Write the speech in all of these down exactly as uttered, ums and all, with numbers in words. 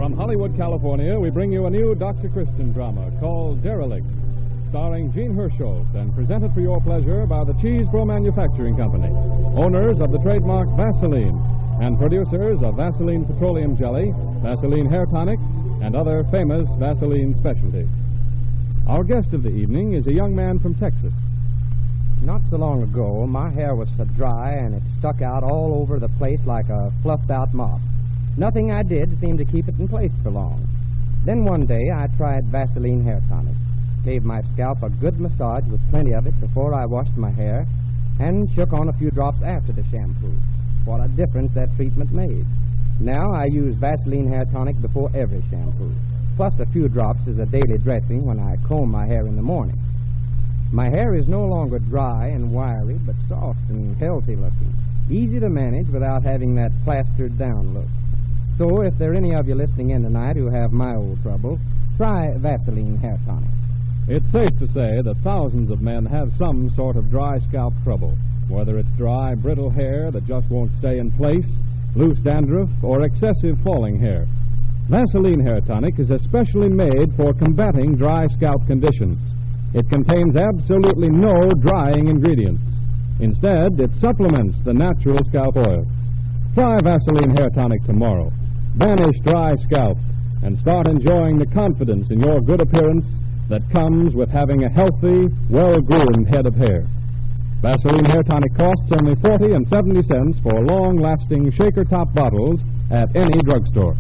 From Hollywood, California, we bring you a new Doctor Christian drama called Derelict, starring Gene Hersholt and presented for your pleasure by the Cheesebro Manufacturing Company, owners of the trademark Vaseline and producers of Vaseline Petroleum Jelly, Vaseline Hair Tonic, and other famous Vaseline specialties. Our guest of the evening is a young man from Texas. Not so long ago, my hair was so dry and it stuck out all over the place like a fluffed-out mop. Nothing I did seemed to keep it in place for long. Then one day I tried Vaseline Hair Tonic, gave my scalp a good massage with plenty of it before I washed my hair, and shook on a few drops after the shampoo. What a difference that treatment made. Now I use Vaseline Hair Tonic before every shampoo, plus a few drops as a daily dressing when I comb my hair in the morning. My hair is no longer dry and wiry, but soft and healthy looking, easy to manage without having that plastered down look. So if there are any of you listening in tonight who have my old trouble, try Vaseline Hair Tonic. It's safe to say that thousands of men have some sort of dry scalp trouble, whether it's dry, brittle hair that just won't stay in place, loose dandruff, or excessive falling hair. Vaseline Hair Tonic is especially made for combating dry scalp conditions. It contains absolutely no drying ingredients. Instead, it supplements the natural scalp oils. Try Vaseline Hair Tonic tomorrow. Banish dry scalp and start enjoying the confidence in your good appearance that comes with having a healthy, well-groomed head of hair. Vaseline Hair Tonic costs only forty and seventy cents for long-lasting shaker-top bottles at any drugstore.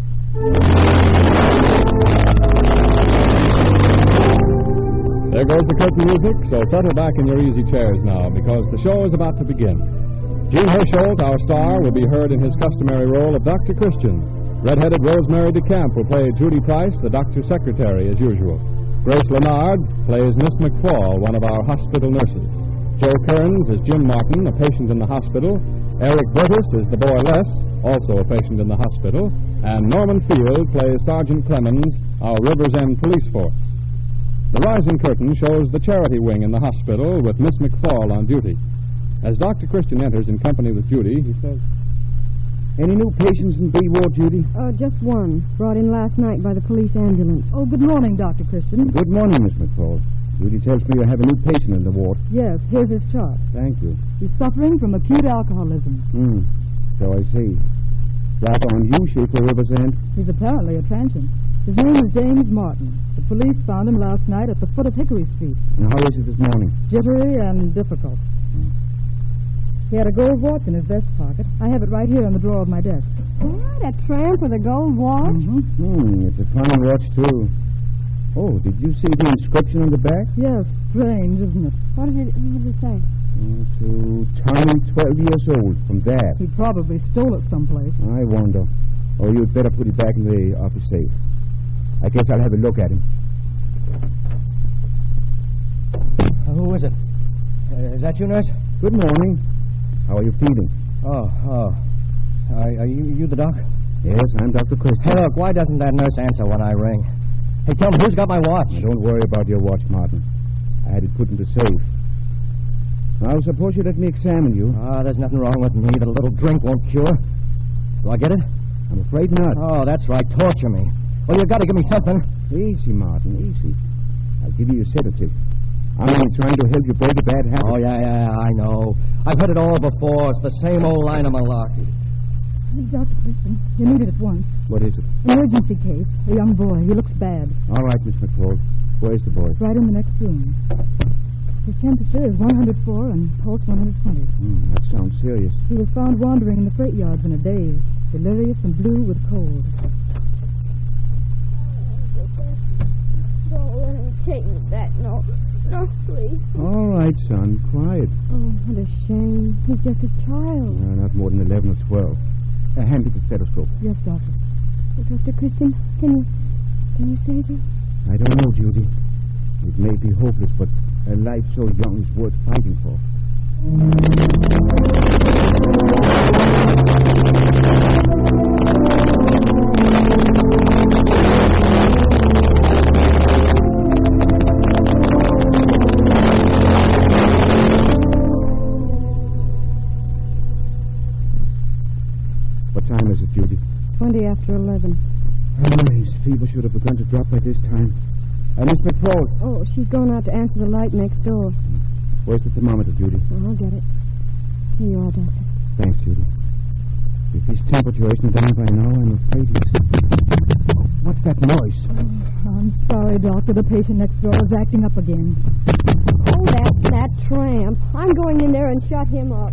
There goes the curtain music, so settle back in your easy chairs now, because the show is about to begin. Gene Hersholt, our star, will be heard in his customary role of Doctor Christian. Red-headed Rosemary DeCamp will play Judy Price, the doctor's secretary, as usual. Grace Leonard plays Miss McFall, one of our hospital nurses. Joe Kearns is Jim Martin, a patient in the hospital. Eric Burtis is the boy Les, also a patient in the hospital. And Norman Field plays Sergeant Clemens, our Rivers End police force. The rising curtain shows the charity wing in the hospital with Miss McFall on duty. As Doctor Christian enters in company with Judy, he says, "Any new patients in B ward, Judy?" Uh, just one, brought in last night by the police ambulance. Oh, good morning, Doctor Christian. Good morning, Miss McFall. Judy tells me you have a new patient in the ward. Yes, here's his chart. Thank you. He's suffering from acute alcoholism. Hmm, so I see. Rather unusual for Rivers End. He's apparently a transient. His name is James Martin. The police found him last night at the foot of Hickory Street. And how is it this morning? Jittery and difficult. Hmm. He had a gold watch in his vest pocket. I have it right here in the drawer of my desk. What, a tramp with a gold watch? Mm-hmm. Hmm, it's a fine watch, too. Oh, did you see the inscription on the back? Yes, strange, isn't it? What did it, what did it say? Uh, to Tommy, twelve years old, from Dad. He probably stole it someplace. I wonder. Oh, you'd better put it back in the office safe. I guess I'll have a look at him. Uh, who is it? Uh, is that you, nurse? Good morning. How are you feeling? Oh, oh. Are, are you, you the doc? Yes, I'm Doctor Christian. Hey, look, why doesn't that nurse answer when I ring? Hey, tell me, who's got my watch? Now, don't worry about your watch, Martin. I had it put in the safe. Now, suppose you let me examine you. Ah, there's nothing wrong with me that a little drink won't cure. Do I get it? I'm afraid not. Oh, that's right. Torture me. Well, you've got to give me something. Easy, Martin, easy. I'll give you a sedative. I'm only trying to help you break a bad habit. Oh, yeah, yeah, I know. I've heard it all before. It's the same old line of malarkey. Doctor Christian, you need it at once. What is it? Emergency case. A young boy. He looks bad. All right, Miss McFall. Where's the boy? Right in the next room. His temperature is one hundred four and pulse one hundred twenty. Hmm, that sounds serious. He was found wandering in the freight yards in a daze, delirious and blue with cold. Don't let him take me back, no. No, please. All right, son. Quiet. Oh, what a shame. He's just a child. Uh, not more than eleven or twelve. Uh, hand me the stethoscope. Yes, doctor. Oh, Doctor Christian, can you, can you save him? I don't know, Judy. It may be hopeless, but a life so young is worth fighting for. twenty after eleven. Oh, his fever should have begun to drop by this time. Uh, Miss McFaul. Oh, she's gone out to answer the light next door. Where's the thermometer, Judy? Oh, I'll get it. Here you are, Doctor. Thanks, Judy. If his temperature isn't down by now, I'm afraid he's... What's that noise? Oh, I'm sorry, Doctor. The patient next door is acting up again. Oh, that's that tramp. I'm going in there and shut him up.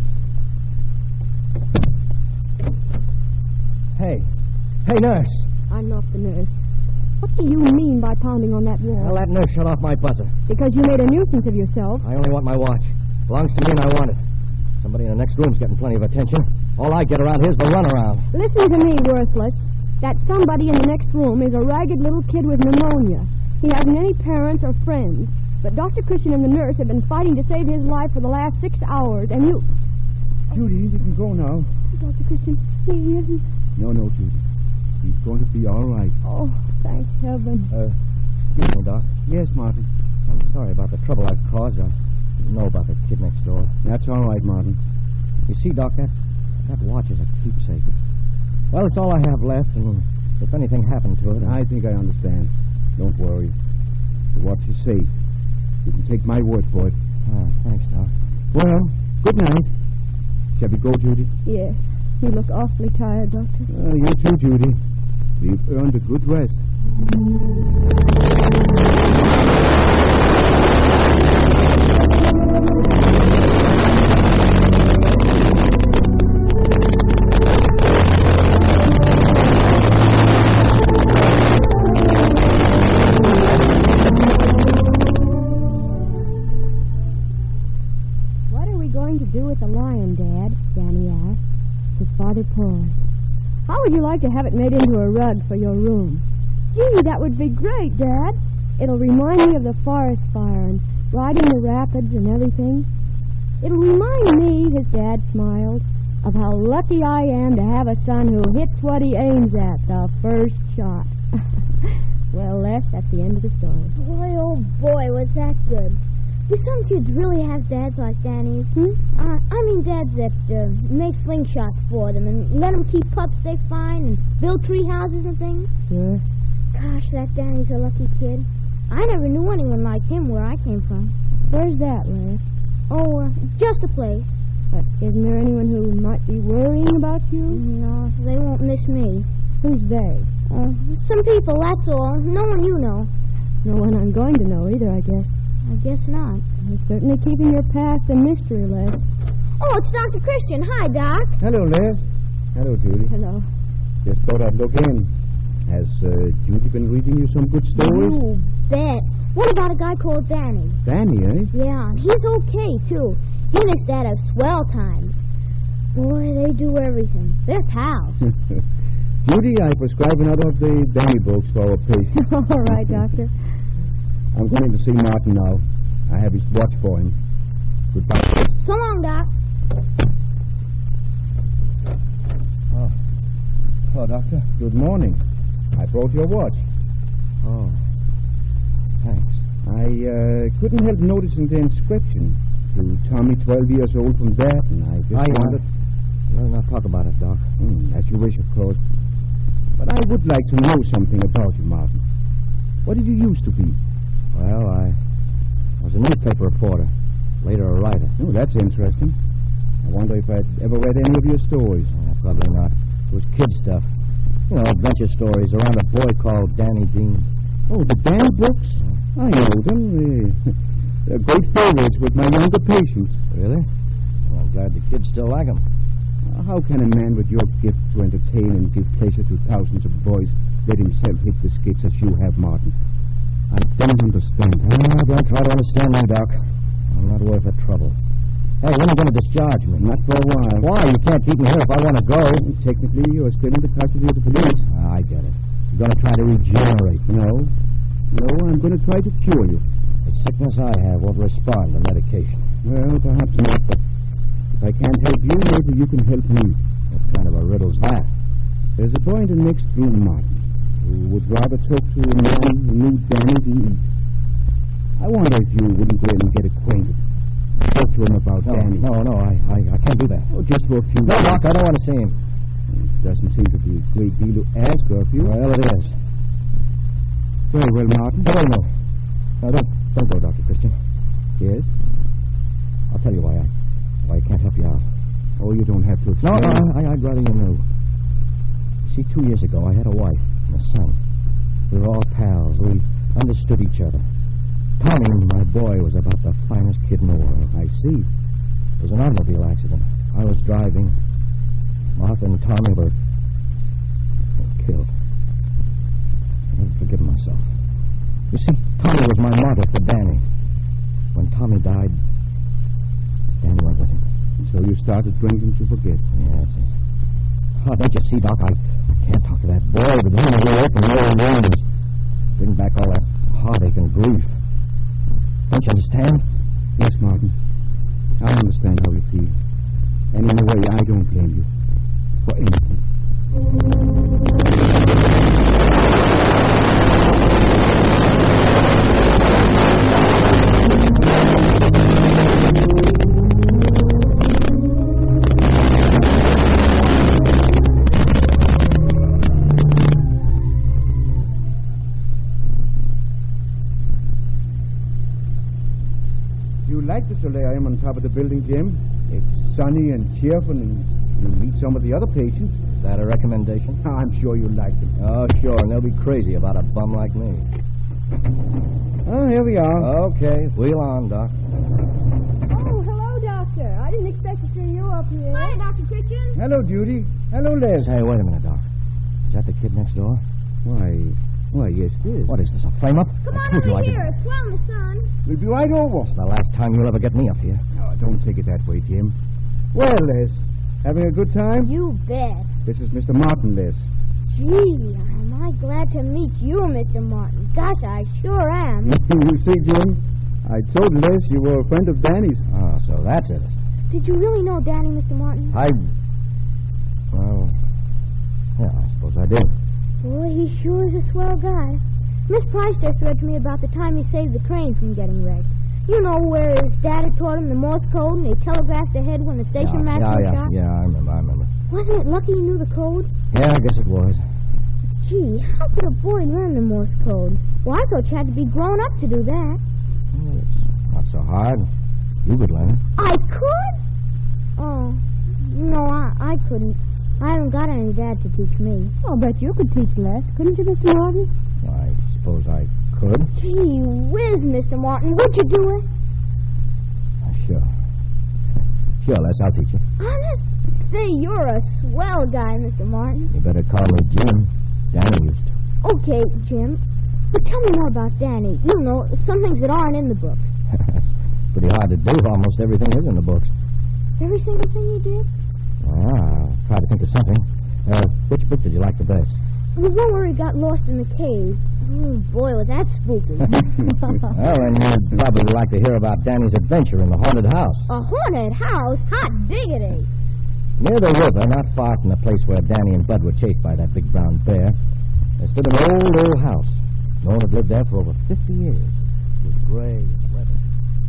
Hey. Hey, nurse. I'm not the nurse. What do you mean by pounding on that wall? Well, that nurse shut off my buzzer. Because you made a nuisance of yourself. I only want my watch. Belongs to me and I want it. Somebody in the next room's getting plenty of attention. All I get around here's the runaround. Listen to me, worthless. That somebody in the next room is a ragged little kid with pneumonia. He hasn't any parents or friends. But Doctor Christian and the nurse have been fighting to save his life for the last six hours, and you... Judy, we can go now. Doctor Christian, he isn't... No, no, Judy. He's going to be all right. Oh, thank heaven. Uh, excuse me, Doc. Yes, Martin. I'm sorry about the trouble I've caused. I didn't know about the kid next door. That's all right, Martin. You see, Doc, that, that watch is a keepsake. Well, it's all I have left, and if anything happened to it... I think I understand. Don't worry. The watch is safe. You can take my word for it. Ah, thanks, Doc. Well, good night. Shall we go, Judy? Yes. You look awfully tired, Doctor. Uh, you too, Judy. You've earned a good rest. What are we going to do with the lion, Dad? Danny asked. His father paused. How would you like to have it made into a rug for your room? Gee, that would be great, Dad. It'll remind me of the forest fire and riding the rapids and everything. It'll remind me, his dad smiled, of how lucky I am to have a son who hits what he aims at, the first shot. Well, Les, that's the end of the story. Boy, oh boy, was that good. Do some kids really have dads like Danny's? Hmm? Uh, I mean dads that uh, make slingshots for them and let them keep pups they find and build tree houses and things? Sure. Gosh, that Danny's a lucky kid. I never knew anyone like him where I came from. Where's that, Les? Oh, uh, just a place. But isn't there anyone who might be worrying about you? No, they won't miss me. Who's they? Uh, some people, that's all. No one you know. No one I'm going to know either, I guess. I guess not. You're certainly keeping your past a mystery, Les. Oh, it's Doctor Christian. Hi, Doc. Hello, Les. Hello, Judy. Hello. Just thought I'd look in. Has uh, Judy been reading you some good stories? You bet. What about a guy called Danny? Danny, eh? Yeah, he's okay, too. He and his dad have swell times. Boy, they do everything. They're pals. Judy, I prescribe another of the Danny books for our patient. All right, Doctor. I'm going to see Martin now. I have his watch for him. Goodbye. So long, Doc. Oh. Hello, Doctor. Good morning. I brought your watch. Oh. Thanks. I uh, couldn't help noticing the inscription to Tommy, twelve years old from Darton. I just I wondered... Let's not talk about it, Doc. Hmm, as you wish, of course. But I would like to know something about you, Martin. What did you used to be? Well, I was a newspaper reporter, later a writer. Oh, that's interesting. I wonder if I'd ever read any of your stories. Uh, probably not. It was kid stuff. You know, adventure stories around a boy called Danny Dean. Oh, the Danny books? I know them. They- They're great favorites with my younger patients. Really? Well, I'm glad the kids still like them. Uh, How can a man with your gift to entertain and give pleasure to thousands of boys let himself hit the skids as you have, Martin? I don't understand. Oh, don't try to understand me, Doc. I'm not worth the trouble. Hey, when are you going to discharge me? Not for a while. Why? You can't keep me here if I want to go. Technically, you're still in the custody of the police. Ah, I get it. You're going to try to regenerate. No. No, I'm going to try to cure you. The sickness I have won't respond to medication. Well, perhaps not, but if I can't help you, maybe you can help me. What kind of a riddle's that? There's a boy in the next room, Martin, who would rather talk to a man who knew Danny than eat. I wonder if you wouldn't go in and get acquainted. Talk to him about No, Danny. no, no, I, I, I can't do that. Oh, just for a few No, minutes. Doc, I don't want to see him. Doesn't seem to be a great deal to ask of you. Well, it is. Very well, Martin. Oh, no. No, don't, don't go, Doctor Christian. Yes? I'll tell you why I, why I can't help you out. Oh, you don't have to No, explain. no, I, I'd rather you knew. See, two years ago, I had a wife and a son. We were all pals. We understood each other. Tommy, my boy, was about the finest kid in the world. I see. It was an automobile accident. I was driving. Martha and Tommy were killed. I haven't forgiven myself. You see, Tommy was my martyr for Danny. When Tommy died, Danny went with him. So you started drinking to forget. Yeah, that's it. Oh, don't you see, Doc? I, I can't talk to that boy, but then he'll open the old wounds. Bring back all that heartache and grief. Don't you understand? Yes, Martin. I understand how you feel. And in a way, I don't blame you for anything. You like the solarium on top of the building, Jim? It's sunny and cheerful, and you meet some of the other patients. Is that a recommendation? I'm sure you like them. Oh, sure, and they'll be crazy about a bum like me. Oh, here we are. Okay, wheel on, Doc. Oh, hello, Doctor. I didn't expect to see you up here. Hi, Doctor Christian. Hello, Judy. Hello, Les. Hey, wait a minute, Doc. Is that the kid next door? Why, why, yes, it is. What is this, a frame-up? Come I on told you over I here. didn't. It's well in the sun. We'll be right over. It's the last time you'll ever get me up here. Oh, don't take it that way, Jim. Well, Les, having a good time? You bet. This is Mister Martin, Les. Gee, am I glad to meet you, Mister Martin. Gosh, I sure am. You see, Jim, I told Les you were a friend of Danny's. Oh, so that's it. Did you really know Danny, Mister Martin? I... Well... Yeah, I suppose I did. Boy, he sure is a swell guy. Miss Price just read to me about the time he saved the train from getting wrecked. You know, where his dad had taught him the Morse code and he telegraphed ahead when the station yeah, master yeah, was yeah, shot? Yeah, I remember, I remember. Wasn't it lucky he knew the code? Yeah, I guess it was. Gee, how could a boy learn the Morse code? Well, I thought you had to be grown up to do that. Well, it's not so hard. You could learn it. I could? Oh, no, I, I couldn't. I haven't got any dad to teach me. I'll bet you could teach Les, couldn't you, Mister Martin? I suppose I could. Gee whiz, Mister Martin, would you do it? Uh, sure. Sure, Les, I'll teach you. Honest? Say, you're a swell guy, Mister Martin. You better call me Jim. Danny used to. Okay, Jim. But tell me more about Danny. You know, some things that aren't in the books. It's pretty hard to do. Almost everything is in the books. Every single thing he did? Well, I'll try to think of something. Uh, which book did you like the best? The one where he got lost in the cave. Oh, boy, was that spooky. Well, then you'd probably like to hear about Danny's adventure in the haunted house. A haunted house? Hot diggity. Near the river, not far from the place where Danny and Bud were chased by that big brown bear, there stood an old, old house. No one had lived there for over fifty years. It was gray and weathered.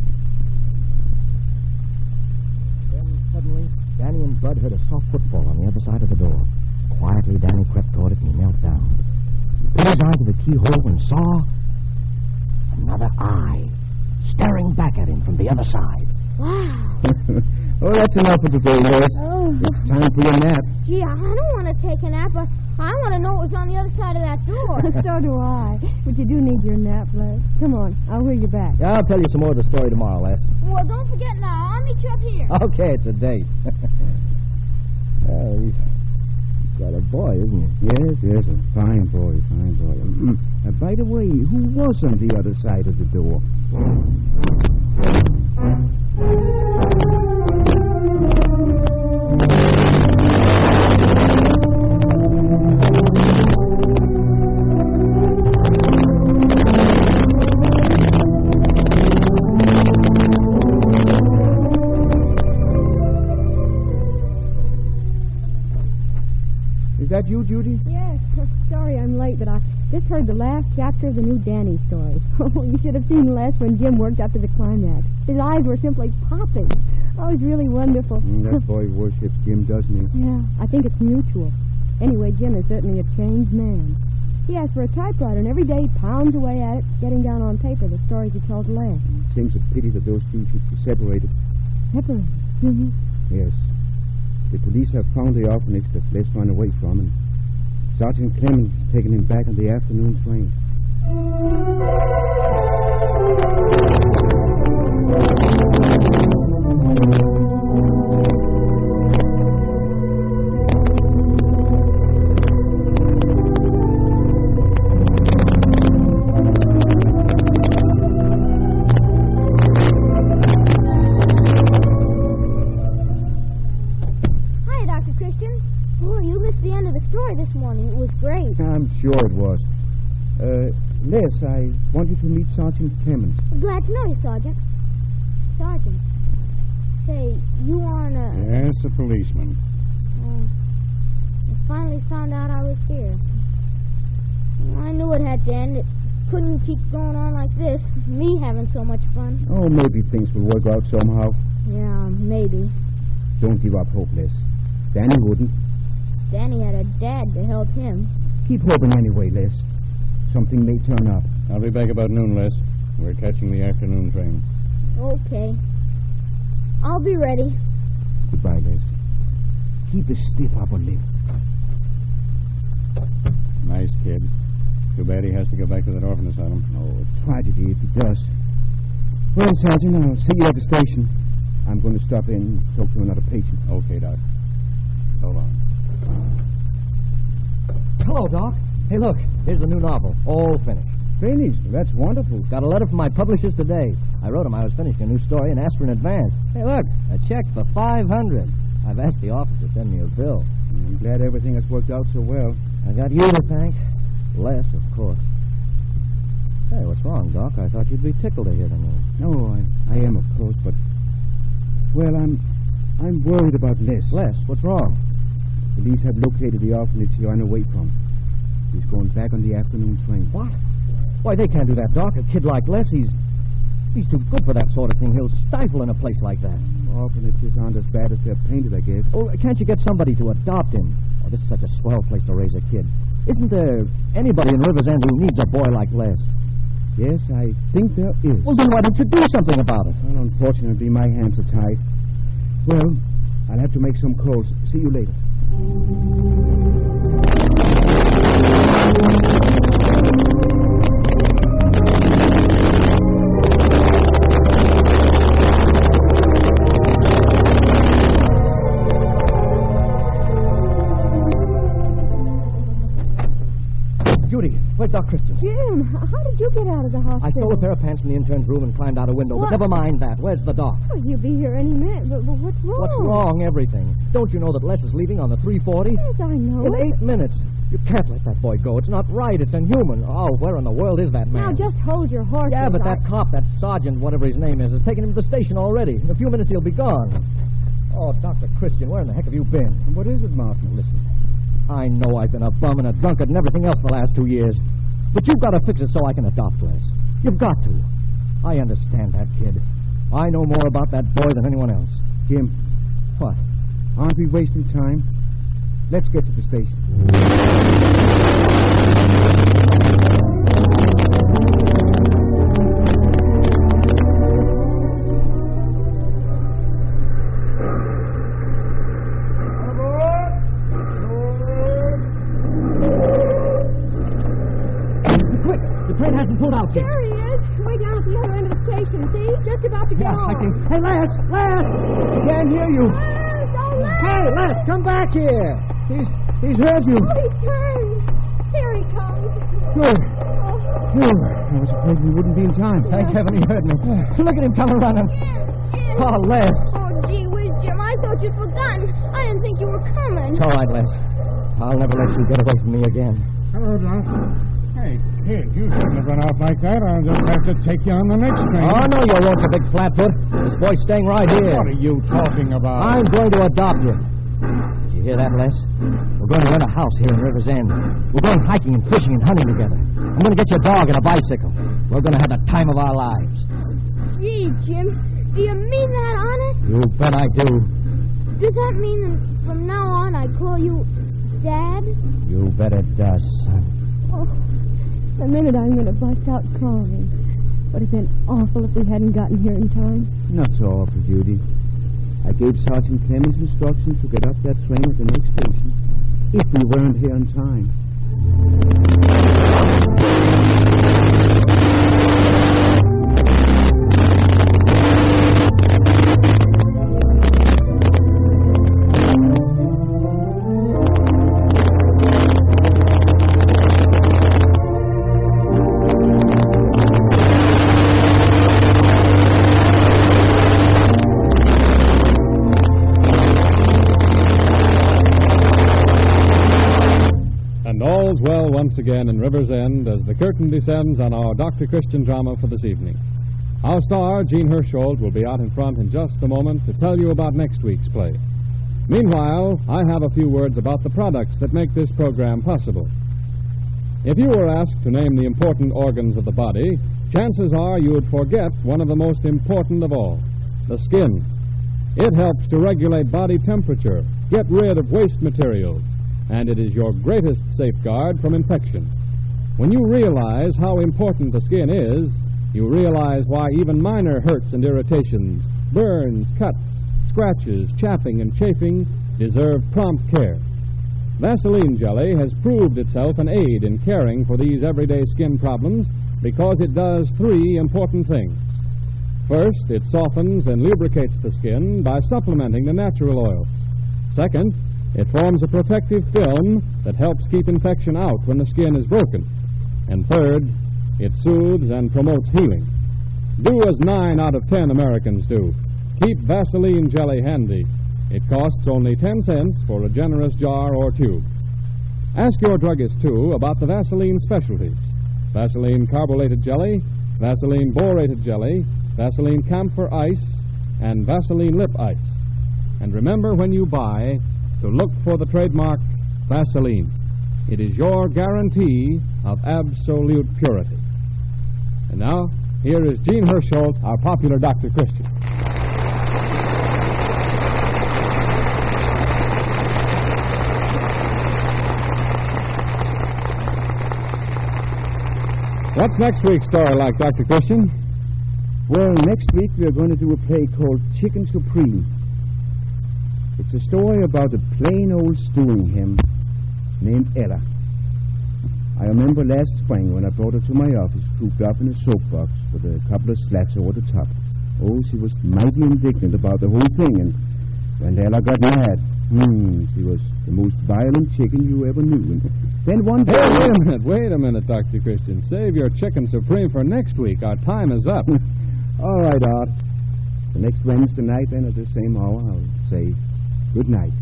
Then, suddenly, Danny and Bud heard a soft footfall on the other side of the door. Quietly, Danny crept toward it and he knelt down. He put his eye to the keyhole and saw another eye staring back at him from the other side. Wow. Oh, that's enough for today, Les. Oh. It's time for your nap. Gee, I don't want to take a nap, but I want to know what was on the other side of that door. So do I. But you do need your nap, Les. Come on, I'll wheel you back. Yeah, I'll tell you some more of the story tomorrow, Les. Well, don't forget now. I'll meet you up here. Okay, it's a date. Well, he's got a boy, isn't he? Yes, yes, a fine boy, fine boy. Mm. Uh, by the way, who was on the other side of the door? Is that you, Judy? Yes. Sorry I'm late, but I just heard the last chapter of the new Danny story. Oh, you should have seen Les when Jim worked up to the climax. His eyes were simply popping. Oh, it was really wonderful. Mm, that boy worships Jim, doesn't he? Yeah, I think it's mutual. Anyway, Jim is certainly a changed man. He asks for a typewriter, and every day he pounds away at it, getting down on paper the stories he told Les. It seems a pity that those two should be separated. Separated? Mm-hmm. Yes. The police have found the orphanage that Les ran away from, and Sergeant Clemens has taken him back on the afternoon train. Sure it was. Uh, Les, I want you to meet Sergeant Clemens. Glad to know you, Sergeant. Sergeant. Say, you aren't a... Yes, a policeman. Uh, I finally found out I was here. I knew it had to end. It couldn't keep going on like this. Me having so much fun. Oh, maybe things will work out somehow. Yeah, maybe. Don't give up hope, Les. Danny wouldn't. Danny had a dad to help him. Keep hoping anyway, Les. Something may turn up. I'll be back about noon, Les. We're catching the afternoon train. Okay. I'll be ready. Goodbye, Les. Keep a stiff upper lip. Nice kid. Too bad he has to go back to that orphan asylum. Oh, a tragedy if he does. Well, Sergeant, I'll see you at the station. I'm going to stop in and talk to another patient. Okay, Doc. So long. Hello, Doc. Hey, look. Here's the new novel. All finished. Finished? That's wonderful. Got a letter from my publishers today. I wrote them I was finishing a new story and asked for an advance. Hey, look. A check for five hundred dollars. I've asked the office to send me a bill. I'm glad everything has worked out so well. I got you to thank. Les, of course. Hey, what's wrong, Doc? I thought you'd be tickled to hear the news. No, I, I am, of course, but... Well, I'm... I'm worried about Les. Les, what's wrong? Police have located the orphanage he ran away from. He's going back on the afternoon train. What? Why, they can't do that, Doc. A kid like Les, he's... He's too good for that sort of thing. He'll stifle in a place like that. Orphanages aren't as bad as they're painted, I guess. Oh, can't you get somebody to adopt him? Oh, this is such a swell place to raise a kid. Isn't there anybody in River's End who needs a boy like Les? Yes, I think there is. Well, then why don't you do something about it? Well, unfortunately, my hands are tied. Well, I'll have to make some calls. See you later. Judy, where's Doc Christian? Jim, how did you get out of the hospital? I stole a pair of pants from the intern's room and climbed out a window. What? But never mind that. Where's the doc? Oh, he'll be here any minute. But, but what's wrong? What's wrong? Everything. Don't you know that Les is leaving on the three forty? Yes, I know. In it. eight minutes. You can't let that boy go. It's not right. It's inhuman. Oh, where in the world is that man? Now, just hold your horses. Yeah, but I... that cop, that sergeant, whatever his name is, has taken him to the station already. In a few minutes, he'll be gone. Oh, Doctor Christian, where in the heck have you been? What is it, Martin? Listen, I know I've been a bum and a drunkard and everything else the last two years, but you've got to fix it so I can adopt Les. You've got to. I understand that kid. I know more about that boy than anyone else. Jim. What? Aren't we wasting time? Let's get to the station. Quick! The train hasn't pulled out yet. There he is, way down at the other end of the station. See? Just about to get Yeah, on. I see. Hey, Les! Les! I can't hear you. Les, oh, Les! Hey, Les, come back here. He's he's heard you. Oh, he's turned. Here he comes. Good. Oh, Phew. I was afraid we wouldn't be in time. Thank heaven he heard me. Look at him coming running. Jim, Jim. Oh, Les. Oh, gee whiz, Jim. I thought you'd forgotten. I didn't think you were coming. It's all right, Les. I'll never let you get away from me again. Hello, Doc. Hey, kid, you shouldn't have run off like that. I'll just have to take you on the next train. Oh, no, you won't, you big flatfoot. This boy's staying right here. What are you talking about? I'm going to adopt you. Did you hear that, Les? We're going to rent a house here in River's End. We're going hiking and fishing and hunting together. I'm going to get you a dog and a bicycle. We're going to have the time of our lives. Gee, Jim, do you mean that honest? You bet I do. Does that mean that from now on I call you Dad? You bet it does, son. Oh, the minute I'm going to bust out crying. Would have been awful if we hadn't gotten here in time. Not so awful, Judy. I gave Sergeant Clemens instructions to get off that train at the next station. If we weren't here in time. Once again in River's End as the curtain descends on our Doctor Christian drama for this evening. Our star, Jean Hersholt, will be out in front in just a moment to tell you about next week's play. Meanwhile, I have a few words about the products that make this program possible. If you were asked to name the important organs of the body, chances are you would forget one of the most important of all, the skin. It helps to regulate body temperature, get rid of waste materials, and it is your greatest safeguard from infection. When you realize how important the skin is, you realize why even minor hurts and irritations, burns, cuts, scratches, chapping, and chafing deserve prompt care. Vaseline Jelly has proved itself an aid in caring for these everyday skin problems because it does three important things. First, it softens and lubricates the skin by supplementing the natural oils. Second, it forms a protective film that helps keep infection out when the skin is broken. And third, it soothes and promotes healing. Do as nine out of ten Americans do. Keep Vaseline Jelly handy. It costs only ten cents for a generous jar or tube. Ask your druggist, too, about the Vaseline specialties. Vaseline Carbolated Jelly, Vaseline Borated Jelly, Vaseline Camphor Ice, and Vaseline Lip Ice. And remember when you buy to look for the trademark Vaseline. It is your guarantee of absolute purity. And now, here is Jean Hersholt, our popular Doctor Christian. What's next week's story like, Doctor Christian? Well, next week we're going to do a play called Chicken Supreme. It's a story about a plain old stewing hen named Ella. I remember last spring when I brought her to my office, cooped up in a soap box with a couple of slats over the top. Oh, she was mighty indignant about the whole thing, and when Ella got mad, hmm, she was the most violent chicken you ever knew. And then one day... Hey, wait a minute, wait a minute, Doctor Christian. Save your Chicken Supreme for next week. Our time is up. All right, Art. The next Wednesday night, then, at the same hour, I'll say... good night.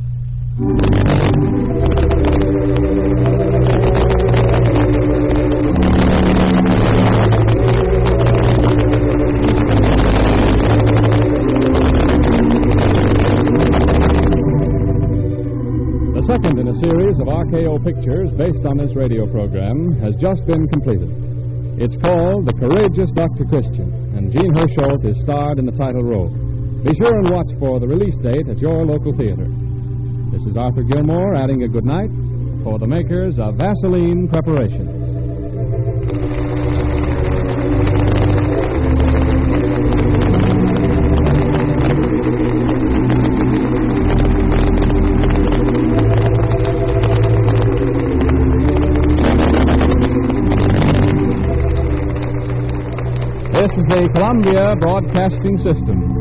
The second in a series of R K O pictures based on this radio program has just been completed. It's called The Courageous Doctor Christian, and Jean Hersholt is starred in the title role. Be sure and watch for the release date at your local theater. This is Arthur Gilmore adding a good night for the makers of Vaseline Preparations. This is the Columbia Broadcasting System.